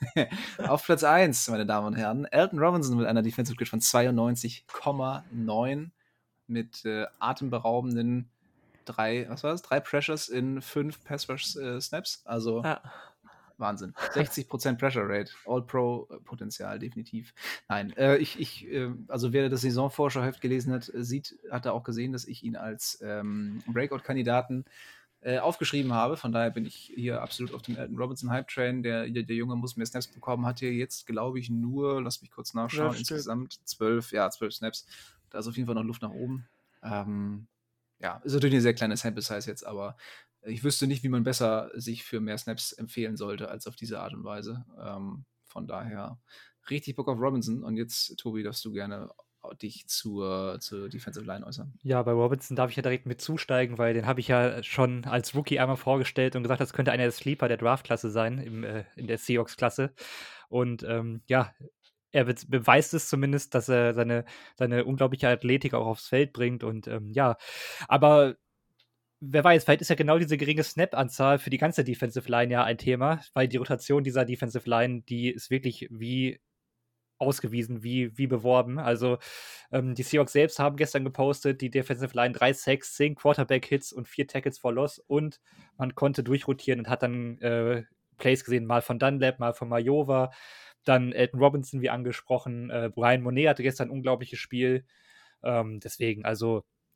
Auf Platz eins, meine Damen und Herren, Elton Robinson mit einer Defensive Grade von zweiundneunzig Komma neun mit äh, atemberaubenden drei, was war das? Drei Pressures in fünf Pass-Rush-Snaps. Also Ja. Wahnsinn. sechzig Prozent Pressure Rate. All-Pro-Potenzial, definitiv. Nein, äh, ich, ich, äh, also wer das Saisonvorschauheft gelesen hat, äh, sieht, hat er auch gesehen, dass ich ihn als ähm, Breakout-Kandidaten äh, aufgeschrieben habe. Von daher bin ich hier absolut auf dem Elton Robinson Hype-Train. Der, der, der Junge muss mehr Snaps bekommen, hat hier jetzt, glaube ich, nur, lass mich kurz nachschauen, Zwölf Stück. insgesamt zwölf, ja, zwölf Snaps. Da ist auf jeden Fall noch Luft nach oben. Ähm, ja, ist natürlich eine sehr kleine Sample-Size jetzt, aber ich wüsste nicht, wie man besser sich für mehr Snaps empfehlen sollte, als auf diese Art und Weise. Ähm, von daher richtig Bock auf Robinson. Und jetzt, Tobi, darfst du gerne dich zur, zur Defensive Line äußern. Ja, bei Robinson darf ich ja direkt mit zusteigen, weil den habe ich ja schon als Rookie einmal vorgestellt und gesagt, das könnte einer der Sleeper der Draft-Klasse sein, im, äh, in der Seahawks-Klasse. Und ähm, ja, er be beweist es zumindest, dass er seine, seine unglaubliche Athletik auch aufs Feld bringt. Und ähm, ja, aber wer weiß, vielleicht ist ja genau diese geringe Snap-Anzahl für die ganze Defensive Line ja ein Thema, weil die Rotation dieser Defensive Line, die ist wirklich wie ausgewiesen, wie, wie beworben. Also ähm, die Seahawks selbst haben gestern gepostet, die Defensive Line drei Sacks, zehn Quarterback-Hits und vier Tackles for Loss und man konnte durchrotieren und hat dann äh, Plays gesehen, mal von Dunlap, mal von Majova, dann Elton Robinson, wie angesprochen, äh, Brian Monet hatte gestern ein unglaubliches Spiel. Ähm, deswegen, also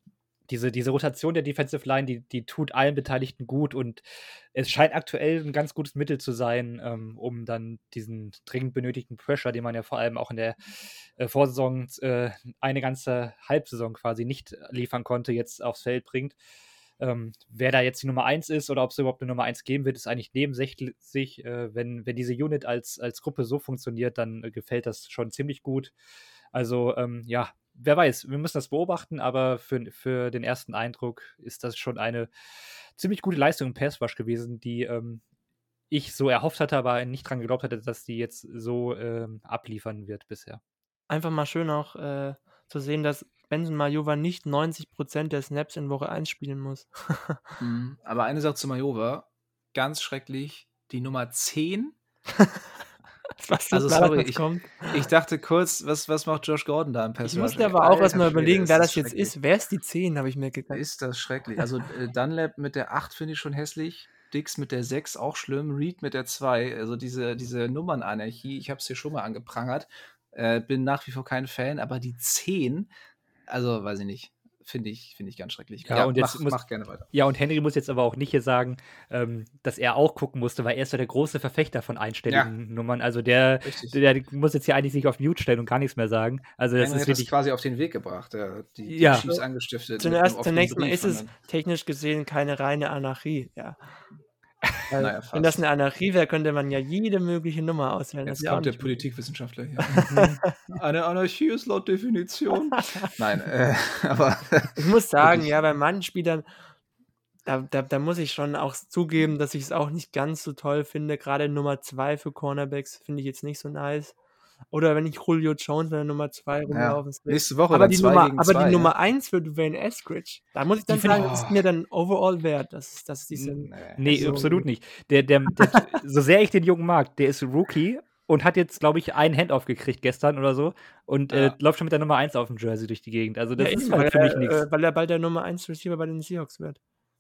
diese, diese Rotation der Defensive Line, die, die tut allen Beteiligten gut und es scheint aktuell ein ganz gutes Mittel zu sein, ähm, um dann diesen dringend benötigten Pressure, den man ja vor allem auch in der äh, Vorsaison äh, eine ganze Halbsaison quasi nicht liefern konnte, jetzt aufs Feld bringt. Ähm, wer da jetzt die Nummer eins ist oder ob es überhaupt eine Nummer eins geben wird, ist eigentlich nebensächlich. Äh, wenn, wenn diese Unit als, als Gruppe so funktioniert, dann äh, gefällt das schon ziemlich gut. Also, ähm, ja, wer weiß, wir müssen das beobachten, aber für, für den ersten Eindruck ist das schon eine ziemlich gute Leistung im Pass Rush gewesen, die ähm, ich so erhofft hatte, aber nicht dran geglaubt hatte, dass die jetzt so ähm, abliefern wird bisher. Einfach mal schön auch äh, zu sehen, dass Benson Majowa nicht neunzig Prozent der Snaps in Woche eins spielen muss. Mhm. Aber eine Sache zu Majowa, ganz schrecklich, die Nummer zehn. Was Also klar, dass sorry, das ich, kommt. ich dachte kurz, was, was macht Josh Gordon da im Pass Ich Rush? musste Ey, aber auch alter erstmal Schwede, überlegen, ist wer das das jetzt schrecklich. ist. Wer ist die zehn, habe ich mir gedacht. Ist das schrecklich. Also äh, Dunlap mit der acht finde ich schon hässlich. Dix mit der sechs auch schlimm. Reed mit der zwei. Also diese, diese Nummernanarchie, ich habe es hier schon mal angeprangert. Äh, bin nach wie vor kein Fan, aber die zehn, also weiß ich nicht, finde ich, finde ich ganz schrecklich. Ja, Ja, und jetzt mach, muss- mach gerne weiter. Ja, und Henry muss jetzt aber auch nicht hier sagen, ähm, dass er auch gucken musste, weil er ist ja der große Verfechter von einstelligen Nummern. Also der, Richtig. der muss jetzt hier eigentlich sich auf Mute stellen und gar nichts mehr sagen. Also das Henry ist hat das wirklich. quasi auf den Weg gebracht. Der, hat die, die Ja. Chiefs angestiftet. mit Zuerst, einem offenen zunächst mal Brief ist und es dann- technisch gesehen keine reine Anarchie. Ja. Weil, Naja, wenn das fast. eine Anarchie wäre, könnte man ja jede mögliche Nummer auswählen. Jetzt das ist ja auch kommt der nicht Politikwissenschaftler hier. Eine Anarchie ist laut Definition. Nein, äh, aber Ich muss sagen, Wirklich. ja, bei manchen Spielern, da, da, da muss ich schon auch zugeben, dass ich es auch nicht ganz so toll finde. Gerade Nummer zwei für Cornerbacks finde ich jetzt nicht so nice. Oder wenn ich Julio Jones bei der Nummer zwei rumlaufen sehe. nächste Woche Aber, dann die zwei Nummer, gegen aber zwei. die Nummer eins für Dwayne Eskridge, da muss ich dann Die finde sagen, ich- das ist mir dann overall wert. Das ist, das ist diese. Nee. Nee, Also- absolut nicht. Der, der, der, so sehr ich den Jungen mag, der ist Rookie und hat jetzt, glaube ich, einen Handoff gekriegt gestern oder so und äh, Ja. läuft schon mit der Nummer eins auf dem Jersey durch die Gegend. Also das Ja, ist eben, halt weil, für mich er, nichts. äh, weil er bald der Nummer eins Receiver bei den Seahawks wird.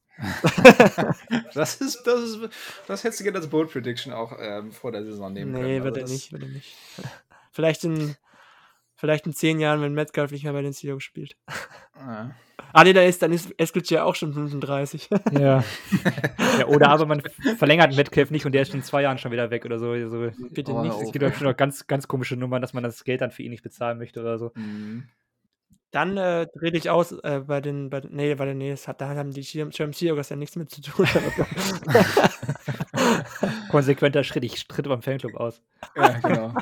Das ist, das ist, das hättest du gerne als Bold Prediction auch ähm, vor der Saison nehmen können. Nee, Also wird er das- nicht, wird er nicht. Vielleicht in, vielleicht in zehn Jahren, wenn Metcalf nicht mehr bei den Seahawks spielt. Ja. Ah, nee, da ist, dann ist Eskridge ja auch schon fünfunddreißig. Ja. ja. Oder aber man verlängert Metcalf nicht und der ist schon in zwei Jahren schon wieder weg oder so. also Bitte Oh, nicht. hör es auf. gibt bestimmt noch ganz, ganz komische Nummern, dass man das Geld dann für ihn nicht bezahlen möchte oder so. Mhm. Dann äh, dreh ich aus äh, bei den, bei den, nee, bei den, nee, das hat, da haben die German Seahawks ja nichts mit zu tun. Konsequenter Schritt, ich tritt beim Fanclub aus. Ja, genau.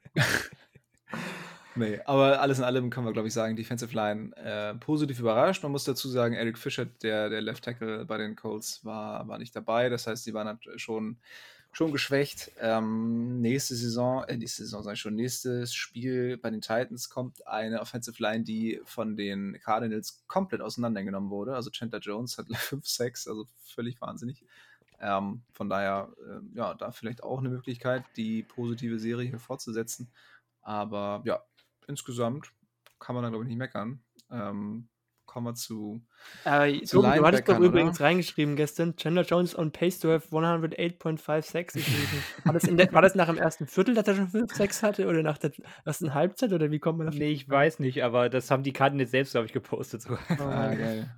Nee, aber alles in allem kann man, glaube ich, sagen, Defensive Line äh, positiv überrascht. Man muss dazu sagen, Eric Fisher, der, der Left Tackle bei den Colts, war, war nicht dabei. Das heißt, die waren halt schon, schon geschwächt. Ähm, nächste Saison, äh, nächste Saison sag ich schon, nächstes Spiel bei den Titans kommt eine Offensive Line, die von den Cardinals komplett auseinandergenommen wurde. Also Chandler Jones hat fünf sechs, also völlig wahnsinnig. Ähm, von daher, äh, ja, da vielleicht auch eine Möglichkeit, die positive Serie hier fortzusetzen. Aber ja, insgesamt kann man da, glaube ich, nicht meckern. Ähm, kommen wir zu. äh, Zu Tobi, du hattest doch Linebackern, übrigens oder? reingeschrieben gestern, Chandler Jones on pace to have hundertacht Komma sechsundfünfzig. war, das in der, war das nach dem ersten Viertel, dass er schon fünf sechs hatte oder nach der ersten Halbzeit oder wie kommt man auf Nee, ich weiß nicht, aber das haben die Karten jetzt selbst, glaube ich, gepostet. So. Oh, Ah, Mann. geil.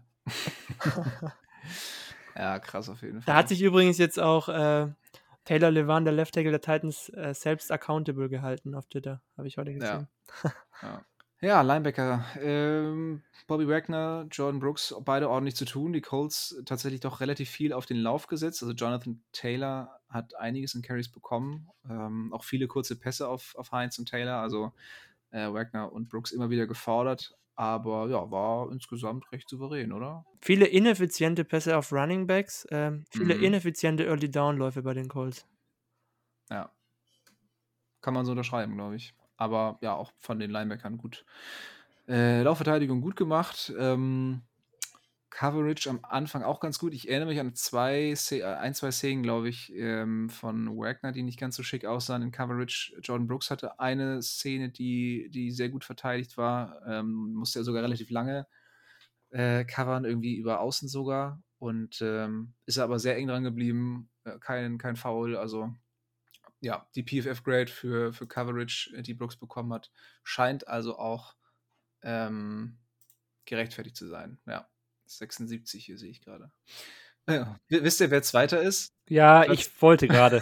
Ja, krass auf jeden Fall. Da hat sich übrigens jetzt auch äh, Taylor Lewan, der Left Tackle der Titans, äh, selbst accountable gehalten auf Twitter. Habe ich heute gesehen. Ja, ja Linebacker. Ähm, Bobby Wagner, Jordan Brooks, beide ordentlich zu tun. Die Colts tatsächlich doch relativ viel auf den Lauf gesetzt. Also Jonathan Taylor hat einiges in Carries bekommen. Ähm, auch viele kurze Pässe auf, auf Hines und Taylor. Also äh, Wagner und Brooks immer wieder gefordert. Aber ja, war insgesamt recht souverän, oder? Viele ineffiziente Pässe auf Running Backs, ähm, viele Mhm. ineffiziente Early Down Läufe bei den Colts. Ja. Kann man so unterschreiben, glaube ich. Aber ja, auch von den Linebackern gut. Äh, Laufverteidigung gut gemacht. Ähm, Coverage am Anfang auch ganz gut. Ich erinnere mich an zwei, Sze- äh, ein, zwei Szenen, glaube ich, ähm, von Wagner, die nicht ganz so schick aussahen in Coverage. Jordan Brooks hatte eine Szene, die, die sehr gut verteidigt war. Ähm, musste ja sogar relativ lange äh, covern, irgendwie über Außen sogar. Und ähm, ist aber sehr eng dran geblieben. Äh, kein, kein Foul. Also ja, die P F F-Grade für, für Coverage, äh, die Brooks bekommen hat, scheint also auch ähm, gerechtfertigt zu sein. Ja. sechsundsiebzig hier sehe ich gerade. Ja. Wisst ihr, wer Zweiter ist? Ja, Platz ich wollte gerade.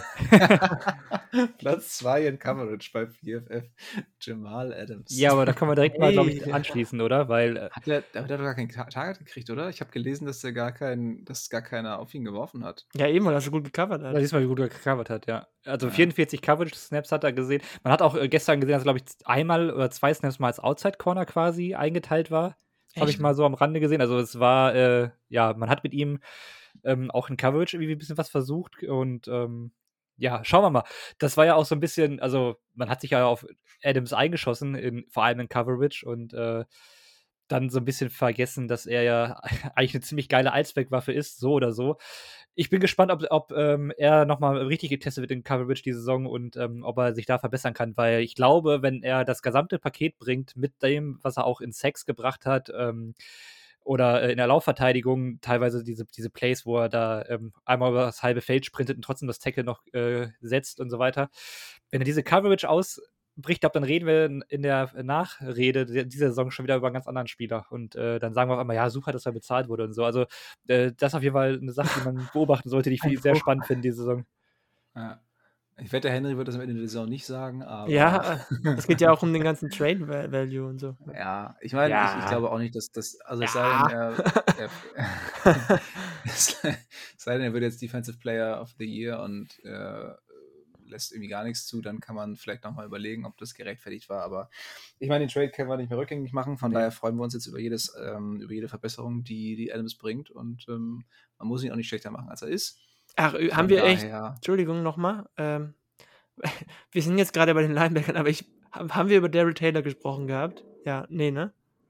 Platz zwei in Coverage bei P F F. Jamal Adams. Ja, aber da können wir direkt mal, glaube ich, Hey. anschließen, oder? Weil äh, Hat der, der hat doch gar keinen Ta- Target gekriegt, oder? Ich habe gelesen, dass der gar keinen, dass gar keiner auf ihn geworfen hat. Ja, eben, weil er so gut gecovert da hat. siehst du mal, wie gut er gecovert hat, ja. Also Ja. vierundvierzig Coverage-Snaps hat er gesehen. Man hat auch äh, gestern gesehen, dass er, glaube ich, einmal oder zwei Snaps mal als Outside-Corner quasi eingeteilt war. Das habe ich Echt? mal so am Rande gesehen. Also es war, äh, ja, man hat mit ihm ähm, auch in Coverage irgendwie ein bisschen was versucht und ähm, ja, schauen wir mal. Das war ja auch so ein bisschen, also man hat sich ja auf Adams eingeschossen, in, vor allem in Coverage und äh, dann so ein bisschen vergessen, dass er ja eigentlich eine ziemlich geile Allzweckwaffe ist, so oder so. Ich bin gespannt, ob, ob ähm, er nochmal richtig getestet wird in Coverage die Saison und ähm, ob er sich da verbessern kann, weil ich glaube, wenn er das gesamte Paket bringt mit dem, was er auch in Sacks gebracht hat, ähm, oder äh, in der Laufverteidigung, teilweise diese, diese Plays, wo er da ähm, einmal über das halbe Feld sprintet und trotzdem das Tackle noch äh, setzt und so weiter. Wenn er diese Coverage ausbricht, glaub, dann reden wir in- in der Nachrede di- dieser Saison schon wieder über einen ganz anderen Spieler. Und äh, dann sagen wir auf einmal, ja, super, dass er bezahlt wurde und so. Also äh, das ist auf jeden Fall eine Sache, die man beobachten sollte, die ich Ein viel- sehr Bruch. spannend finde, diese Saison. Ja. Ich wette, der Henry wird das am Ende der Saison nicht sagen, aber. Ja, äh, es geht ja auch um den ganzen Trade Va- Value und so. Ja, ich meine, ich, ich Ja. glaube auch nicht, dass das, also es sei denn, er, er es sei denn, er wird jetzt Defensive Player of the Year und äh, lässt irgendwie gar nichts zu, dann kann man vielleicht nochmal überlegen, ob das gerechtfertigt war, aber ich meine, den Trade können wir nicht mehr rückgängig machen, von Nee. daher freuen wir uns jetzt über jedes, ähm, über jede Verbesserung, die, die Adams bringt und ähm, man muss ihn auch nicht schlechter machen, als er ist. Ach, äh, Von haben wir echt, daher, Entschuldigung nochmal, ähm, wir sind jetzt gerade bei den Linebackern, aber ich, haben haben wir über Daryl Taylor gesprochen gehabt? Ja, nee, ne?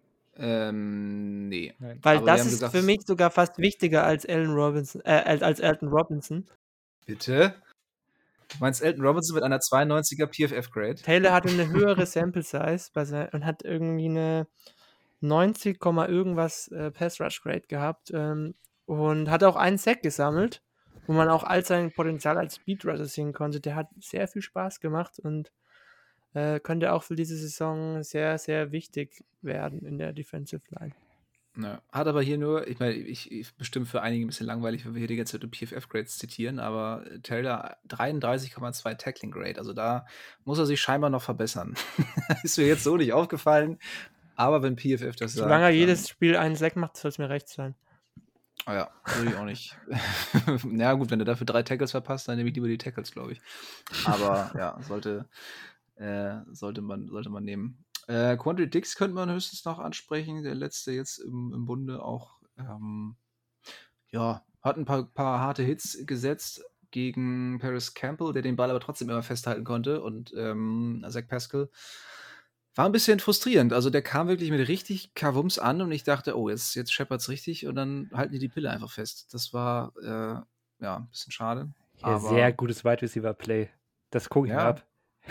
ähm, nee. Nein. Weil Aber wir das haben ist gesagt, für mich sogar fast wichtiger als Allen Robinson, äh, als, als Elton Robinson. bitte? Du meinst Elton Robinson mit einer zweiundneunziger P F F-Grade? Taylor hatte eine höhere Sample Size bei sein, und hat irgendwie eine neunzig, Komma irgendwas äh, Pass Rush Grade gehabt ähm, und hat auch einen Sack gesammelt, wo man auch all sein Potenzial als Speed Rusher sehen konnte. Der hat sehr viel Spaß gemacht und äh, könnte auch für diese Saison sehr, sehr wichtig werden in der Defensive Line. Ja, hat aber hier nur, ich meine, ich, ich bestimmt für einige ein bisschen langweilig, wenn wir hier die ganze Zeit P F F-Grades zitieren, aber Taylor dreiunddreißig Komma zwei Tackling Grade, also da muss er sich scheinbar noch verbessern. Ist mir jetzt so nicht aufgefallen, aber wenn P F F das sagt. Solange er dann- jedes Spiel einen Sack macht, soll es mir recht sein. Ah ja, würde ich auch nicht. Na gut, wenn er dafür drei Tackles verpasst, dann nehme ich lieber die Tackles, glaube ich. Aber ja, sollte, äh, sollte, man, sollte man nehmen. Äh, Quandre Dix könnte man höchstens noch ansprechen. Der letzte jetzt im, im Bunde auch. Ähm, ja, hat ein paar, paar harte Hits gesetzt gegen Paris Campbell, der den Ball aber trotzdem immer festhalten konnte. Und ähm, Zach Pascal war ein bisschen frustrierend. Also der kam wirklich mit richtig Kavums an und ich dachte, oh, jetzt, jetzt scheppert's richtig und dann halten die die Pille einfach fest. Das war äh, ja ein bisschen schade. Ja, aber sehr gutes Wide Receiver Play. Das gucke ich Ja. mir ab.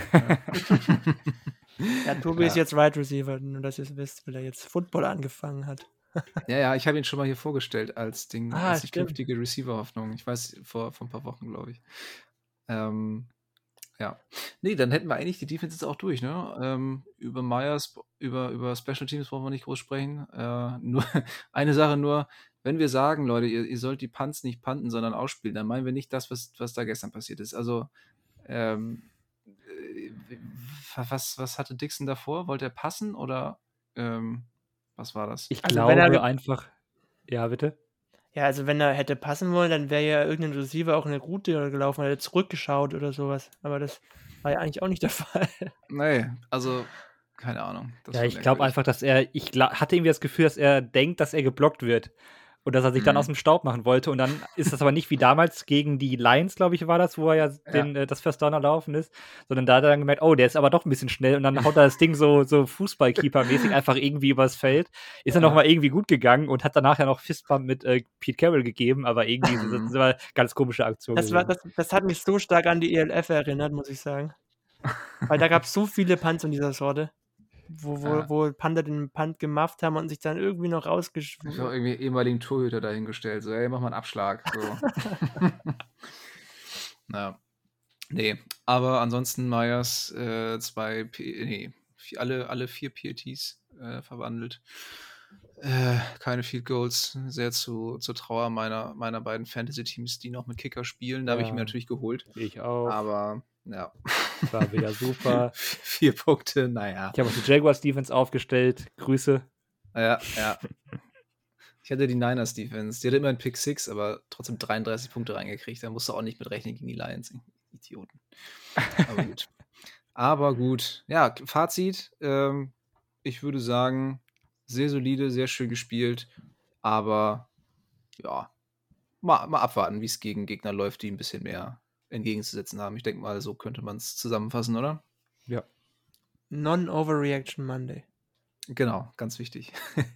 Ja, Tobi Ja. ist jetzt Wide Receiver, nur dass ihr es wisst, weil er jetzt Football angefangen hat. Ja, ja, ich habe ihn schon mal hier vorgestellt als, Ding, Ah, als die stimmt. künftige Receiver-Hoffnung. Ich weiß, vor, vor ein paar Wochen, glaube ich. Ähm, ja. Nee, dann hätten wir eigentlich die Defense jetzt auch durch, ne? Ähm, über Myers, über, über Special Teams brauchen wir nicht groß sprechen. Äh, nur eine Sache nur, wenn wir sagen, Leute, ihr, ihr sollt die Punts nicht punten, sondern ausspielen, dann meinen wir nicht das, was, was da gestern passiert ist. Also, ähm, äh, was, was hatte Dixon davor? Wollte er passen oder ähm, was war das? Ich Also wenn er glaube ge- einfach. Ja, bitte. Ja, also wenn er hätte passen wollen, dann wäre ja irgendein Receiver auch eine Route gelaufen, er hätte zurückgeschaut oder sowas. Aber das war ja eigentlich auch nicht der Fall. Nee, also, keine Ahnung. Das Ja, war ich glaube merkwürdig. einfach, dass er, ich gla- hatte irgendwie das Gefühl, dass er denkt, dass er geblockt wird. Und dass er sich dann Mhm. aus dem Staub machen wollte. Und dann ist das aber nicht wie damals gegen die Lions, glaube ich, war das, wo er ja, den, äh, das First Down erlaufen ist. Sondern da hat er dann gemerkt, oh, der ist aber doch ein bisschen schnell. Und dann haut er das Ding so, so Fußballkeeper-mäßig einfach irgendwie übers Feld. Ist dann Ja. nochmal irgendwie gut gegangen und hat danach ja noch Fistbump mit äh, Pete Carroll gegeben. Aber irgendwie ist das, das war eine ganz komische Aktion. Das, war, gewesen. das, das hat mich so stark an die E L F erinnert, muss ich sagen. Weil da gab es so viele Punts in dieser Sorte, wo, wo, Ja. wo Panther den Punt gemacht haben und sich dann irgendwie noch Ich habe rausgeschwungen. irgendwie ehemaligen Torhüter dahingestellt. So, ey, mach mal einen Abschlag. So. Ja. Nee, aber ansonsten Myers äh, zwei, P nee, vier, alle, alle vier P A Ts äh, verwandelt. Äh, keine Field Goals, sehr zu, zur Trauer meiner, meiner beiden Fantasy-Teams, die noch mit Kicker spielen. Da habe ich mir Ja. natürlich geholt. Ich auch. Aber, ja. War wieder super. Vier Punkte, naja. Ich habe auch die Jaguars Defense aufgestellt. Grüße. Ja, ja. Ich hatte die Niners Defense. Die hatte immer einen Pick six, aber trotzdem dreiunddreißig Punkte reingekriegt. Da musst du auch nicht mit rechnen gegen die Lions. Idioten. Aber gut. Aber gut. Ja, Fazit. Ähm, ich würde sagen, sehr solide, sehr schön gespielt. Aber ja, mal, mal abwarten, wie es gegen Gegner läuft, die ein bisschen mehr entgegenzusetzen haben. Ich denke mal, so könnte man es zusammenfassen, oder? Ja. Non-Overreaction Monday. Genau, ganz wichtig.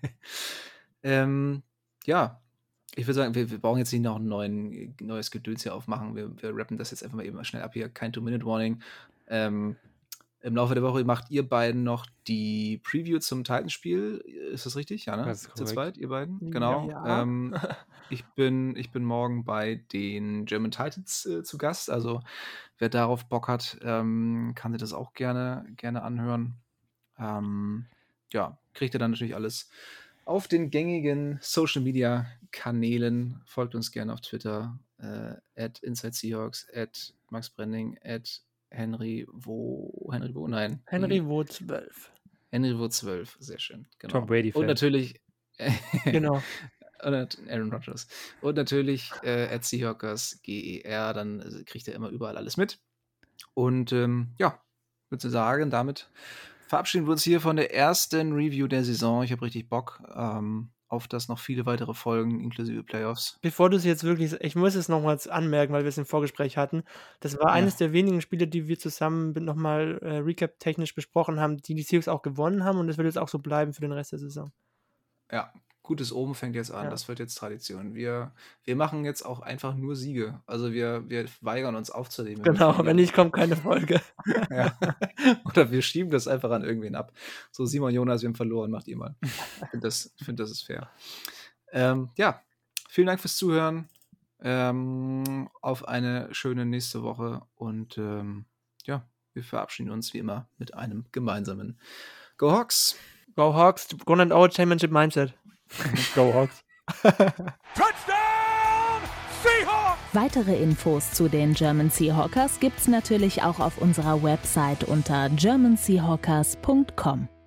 ähm, ja, ich würde sagen, wir, wir brauchen jetzt nicht noch ein neuen, neues Gedöns hier aufmachen. Wir, wir rappen das jetzt einfach mal eben mal schnell ab hier. Kein Two-Minute-Warning. Ähm, Im Laufe der Woche macht ihr beiden noch die Preview zum Titanspiel. Ist das richtig? Ja, ne? Das ist Zu korrekt. zweit, ihr beiden? Genau. Ja. Ähm, ich, bin, ich bin morgen bei den German Titans äh, zu Gast. Also wer darauf Bock hat, ähm, kann sich das auch gerne, gerne anhören. Ähm, ja, kriegt ihr dann natürlich alles auf den gängigen Social-Media-Kanälen. Folgt uns gerne auf Twitter, äh, at Inside Seahawks, at Max Brending, at Henry wo, Henry wo? Nein. Henry Wo zwölf. Henry wo zwölf, sehr schön. Genau. Tom Brady-Fan. Und natürlich Genau. und Aaron Rodgers. Und natürlich äh, at Seahawkers G E R, dann äh, kriegt ihr immer überall alles mit. Und ähm, ja, würde ich sagen, damit verabschieden wir uns hier von der ersten Review der Saison. Ich habe richtig Bock ähm, auf das noch viele weitere Folgen, inklusive Playoffs. Bevor du es jetzt wirklich, ich muss es nochmals anmerken, weil wir es im Vorgespräch hatten. Das war Ja. eines der wenigen Spiele, die wir zusammen nochmal äh, Recap-technisch besprochen haben, die die Seahawks auch gewonnen haben, und das wird jetzt auch so bleiben für den Rest der Saison. Ja, gutes Oben fängt jetzt an. Ja. Das wird jetzt Tradition. Wir, wir machen jetzt auch einfach nur Siege. Also wir, wir weigern uns aufzunehmen. wir Genau, verlieren. wenn nicht, kommt keine Folge. Ja. Oder wir schieben das einfach an irgendwen ab. So, Simon Jonas, wir haben verloren, macht ihr mal. Ich finde, das, find, das ist fair. Ähm, ja, vielen Dank fürs Zuhören. Ähm, auf eine schöne nächste Woche. Und ähm, ja, wir verabschieden uns wie immer mit einem gemeinsamen Go Hawks! Go Hawks, One and Out Championship Mindset. Go Hawks. Touchdown, Seahawks! Weitere Infos zu den German Seahawkers gibt's natürlich auch auf unserer Website unter german seahawkers punkt com.